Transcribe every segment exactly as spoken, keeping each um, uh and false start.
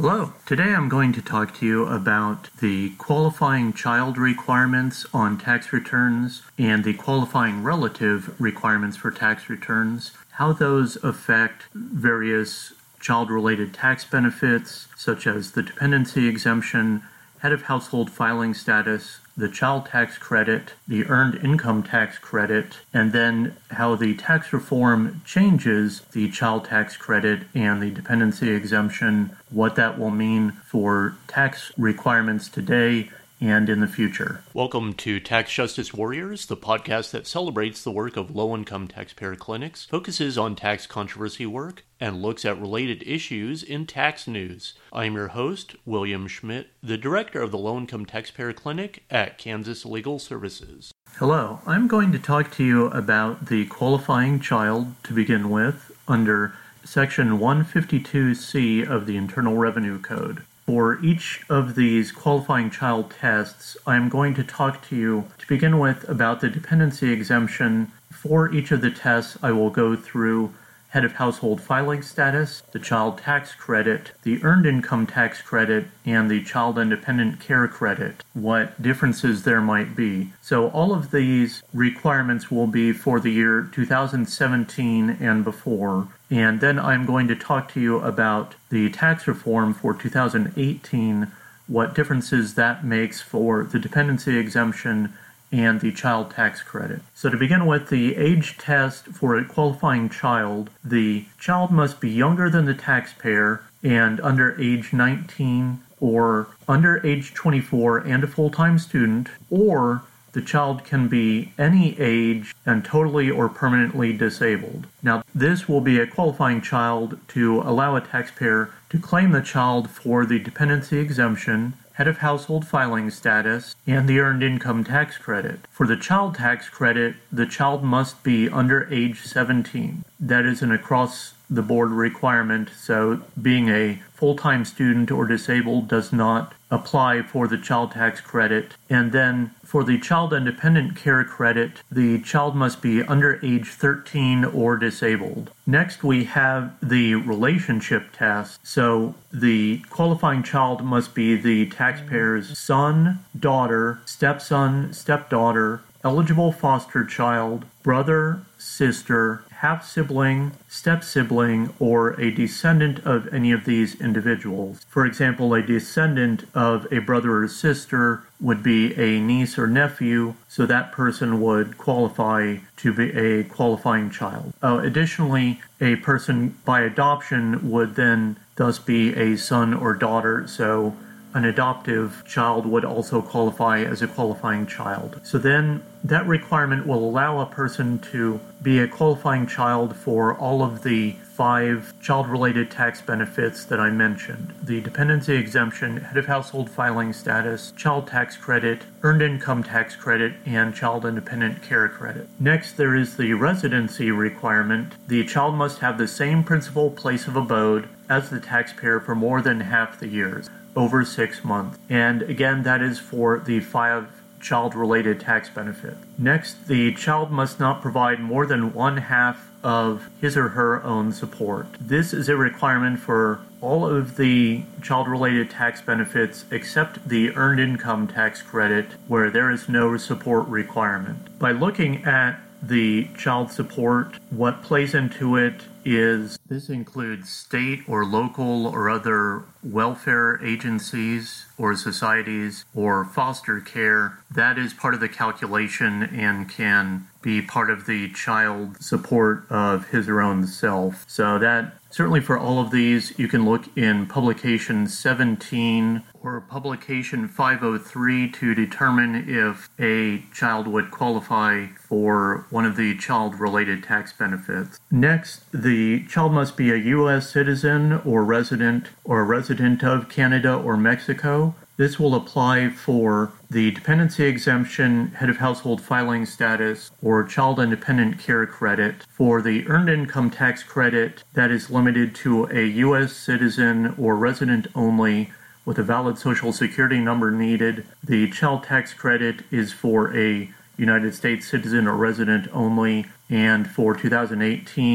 Hello. Today I'm going to talk to you about the qualifying child requirements on tax returns and the qualifying relative requirements for tax returns, how those affect various child-related tax benefits, such as the dependency exemption, head of household filing status, the child tax credit, the earned income tax credit, and then how the tax reform changes the child tax credit and the dependency exemption, what that will mean for tax requirements today and in the future. Welcome to Tax Justice Warriors, the podcast that celebrates the work of low-income taxpayer clinics, focuses on tax controversy work, and looks at related issues in tax news. I am your host, William Schmidt, the director of the Low-Income Taxpayer Clinic at Kansas Legal Services. Hello. I'm going to talk to you about the qualifying child to begin with under Section one fifty-two C of the Internal Revenue Code. For each of these qualifying child tests, I'm going to talk to you to begin with about the dependency exemption. For each of the tests, I will go through head of household filing status, the child tax credit, the earned income tax credit, and the child independent care credit, what differences there might be. So all of these requirements will be for the year two thousand seventeen and before. And then I'm going to talk to you about the tax reform for two thousand eighteen, what differences that makes for the dependency exemption and the child tax credit. So to begin with, the age test for a qualifying child, the child must be younger than the taxpayer and under age nineteen, or under age twenty-four and a full-time student, or the child can be any age and totally or permanently disabled. Now, this will be a qualifying child to allow a taxpayer to claim the child for the dependency exemption, head of household filing status, and the earned income tax credit. For the child tax credit, the child must be under age seventeen. That is an across-the-board requirement, so being a full-time student or disabled does not apply for the child tax credit. And then for the child independent care credit, the child must be under age thirteen or disabled. Next, we have the relationship test. So the qualifying child must be the taxpayer's son, daughter, stepson, stepdaughter, eligible foster child, brother, sister, half-sibling, step-sibling, or a descendant of any of these individuals. For example, a descendant of a brother or sister would be a niece or nephew, so that person would qualify to be a qualifying child. Uh, additionally, a person by adoption would then thus be a son or daughter, so an adoptive child would also qualify as a qualifying child. So then that requirement will allow a person to be a qualifying child for all of the five child-related tax benefits that I mentioned: the dependency exemption, head of household filing status, child tax credit, earned income tax credit, and child independent care credit. Next, there is the residency requirement. The child must have the same principal place of abode as the taxpayer for more than half the years, over six months. And again, that is for the five child-related tax benefit. Next, the child must not provide more than one half of his or her own support. This is a requirement for all of the child-related tax benefits except the earned income tax credit, where there is no support requirement. By looking at the child support, what plays into it is this includes state or local or other welfare agencies or societies or foster care. That is part of the calculation and can be part of the child support of his or own self. So that certainly for all of these, you can look in publication seventeen or publication five oh three to determine if a child would qualify for one of the child-related tax benefits. Next, the child must be a U S citizen or resident or a resident of Canada or Mexico. This will apply for the dependency exemption, head of household filing status, or child independent care credit. For the earned income tax credit, that is limited to a U S citizen or resident only with a valid social security number needed. The child tax credit is for a United States citizen or resident only, and for two thousand eighteen, for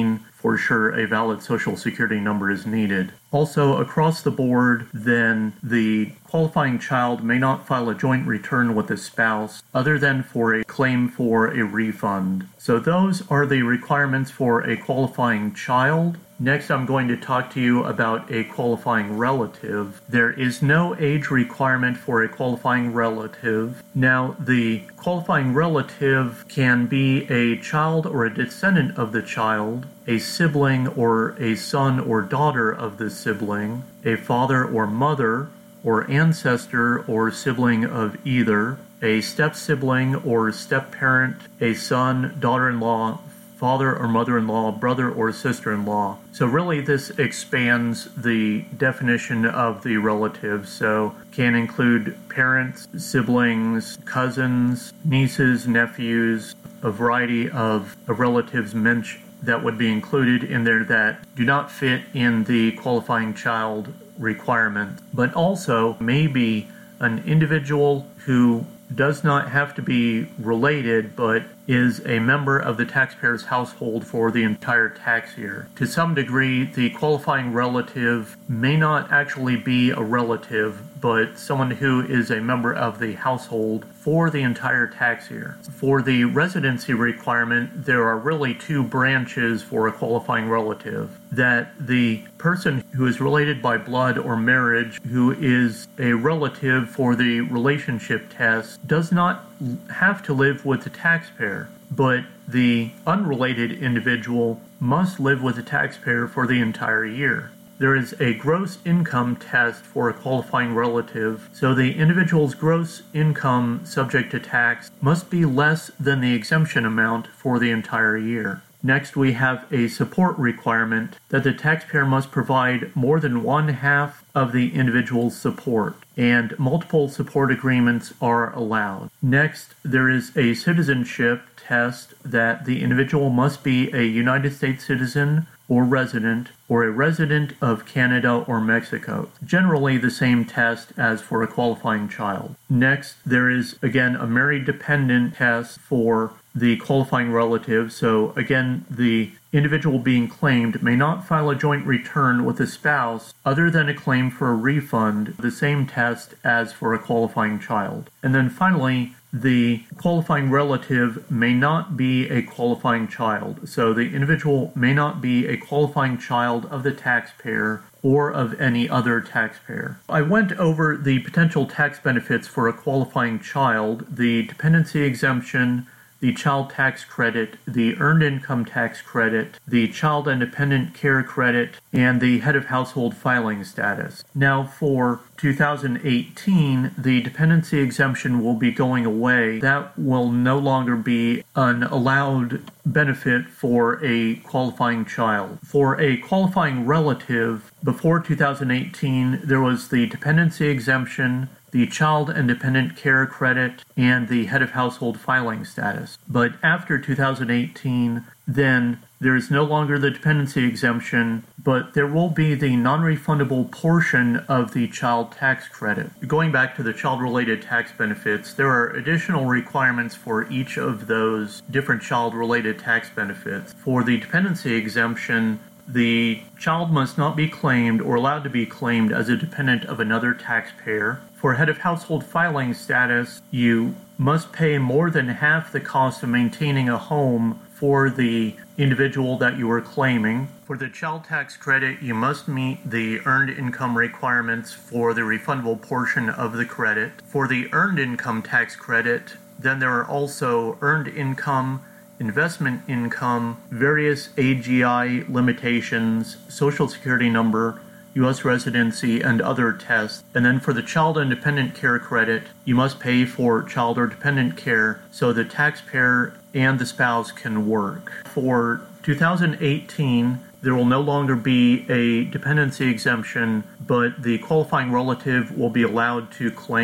for sure a valid Social Security number is needed. Also, across the board, then the qualifying child may not file a joint return with a spouse other than for a claim for a refund. So those are the requirements for a qualifying child. Next, I'm going to talk to you about a qualifying relative. There is no age requirement for a qualifying relative. Now, the qualifying relative can be a child or a descendant of the child, a sibling or a son or daughter of the sibling, a father or mother, or ancestor or sibling of either, a step-sibling or step-parent, a son, daughter-in-law, father or mother-in-law, brother or sister-in-law. So really this expands the definition of the relative, so can include parents, siblings, cousins, nieces, nephews, a variety of, of relatives mentioned that would be included in there that do not fit in the qualifying child requirement, but also maybe an individual who does not have to be related, but is a member of the taxpayer's household for the entire tax year. To some degree, the qualifying relative may not actually be a relative, but someone who is a member of the household for the entire tax year. For the residency requirement, there are really two branches for a qualifying relative. That the person who is related by blood or marriage, who is a relative for the relationship test, does not have to live with the taxpayer, but the unrelated individual must live with the taxpayer for the entire year. There is a gross income test for a qualifying relative, so the individual's gross income subject to tax must be less than the exemption amount for the entire year. Next, we have a support requirement that the taxpayer must provide more than one half of the individual's support, and multiple support agreements are allowed. Next, there is a citizenship test that the individual must be a United States citizen or resident, or a resident of Canada or Mexico. Generally the same test as for a qualifying child. Next, there is again a married dependent test for the qualifying relative. So again, the individual being claimed may not file a joint return with a spouse other than a claim for a refund, the same test as for a qualifying child. And then finally, the qualifying relative may not be a qualifying child. So the individual may not be a qualifying child of the taxpayer or of any other taxpayer. I went over the potential tax benefits for a qualifying child, the dependency exemption, the child tax credit, the earned income tax credit, the child and dependent care credit, and the head of household filing status. Now for two thousand eighteen, the dependency exemption will be going away. That will no longer be an allowed benefit for a qualifying child. For a qualifying relative, before two thousand eighteen, there was the dependency exemption, the child and dependent care credit, and the head of household filing status. But after two thousand eighteen, then there is no longer the dependency exemption, but there will be the non-refundable portion of the child tax credit. Going back to the child-related tax benefits, there are additional requirements for each of those different child-related tax benefits. For the dependency exemption, the child must not be claimed or allowed to be claimed as a dependent of another taxpayer. For head of household filing status, you must pay more than half the cost of maintaining a home for the individual that you are claiming. For the child tax credit, you must meet the earned income requirements for the refundable portion of the credit. For the earned income tax credit, then there are also earned income, investment income, various A G I limitations, Social Security number, U S residency, and other tests. And then for the child and dependent care credit, you must pay for child or dependent care so the taxpayer and the spouse can work. For two thousand eighteen, there will no longer be a dependency exemption, but the qualifying relative will be allowed to claim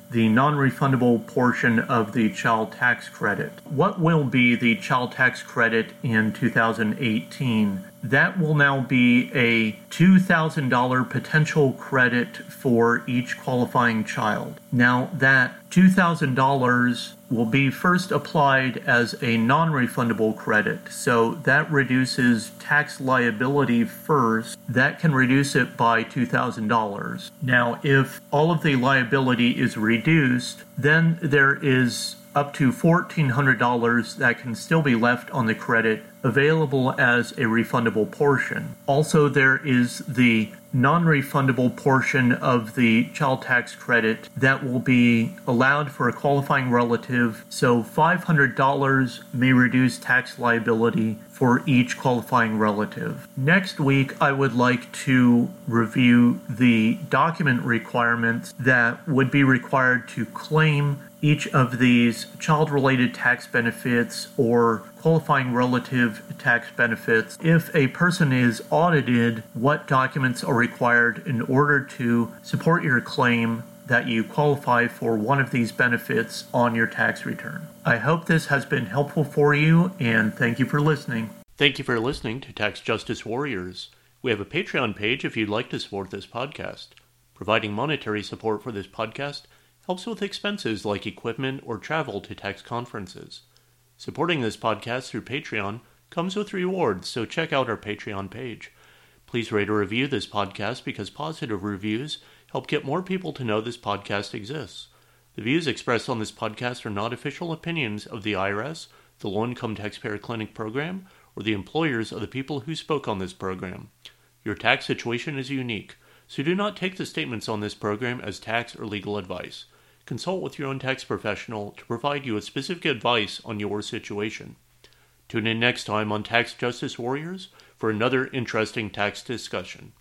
the non-refundable portion of the child tax credit. What will be the child tax credit in two thousand eighteen? That will now be a two thousand dollars potential credit for each qualifying child. Now, that two thousand dollars will be first applied as a non-refundable credit, so that reduces tax liability first. That can reduce it by two thousand dollars. Now, if all of the liability is reduced, then there is up to fourteen hundred dollars that can still be left on the credit available as a refundable portion. Also, there is the non-refundable portion of the child tax credit that will be allowed for a qualifying relative, so five hundred dollars may reduce tax liability for each qualifying relative. Next week, I would like to review the document requirements that would be required to claim each of these child-related tax benefits or qualifying relative tax benefits. If a person is audited, what documents are required in order to support your claim that you qualify for one of these benefits on your tax return. I hope this has been helpful for you, and thank you for listening. Thank you for listening to Tax Justice Warriors. We have a Patreon page if you'd like to support this podcast. Providing monetary support for this podcast helps with expenses like equipment or travel to tax conferences. Supporting this podcast through Patreon comes with rewards, so check out our Patreon page. Please rate or review this podcast because positive reviews help get more people to know this podcast exists. The views expressed on this podcast are not official opinions of the I R S, the Low Income Taxpayer Clinic program, or the employers of the people who spoke on this program. Your tax situation is unique, so do not take the statements on this program as tax or legal advice. Consult with your own tax professional to provide you with specific advice on your situation. Tune in next time on Tax Justice Warriors for another interesting tax discussion.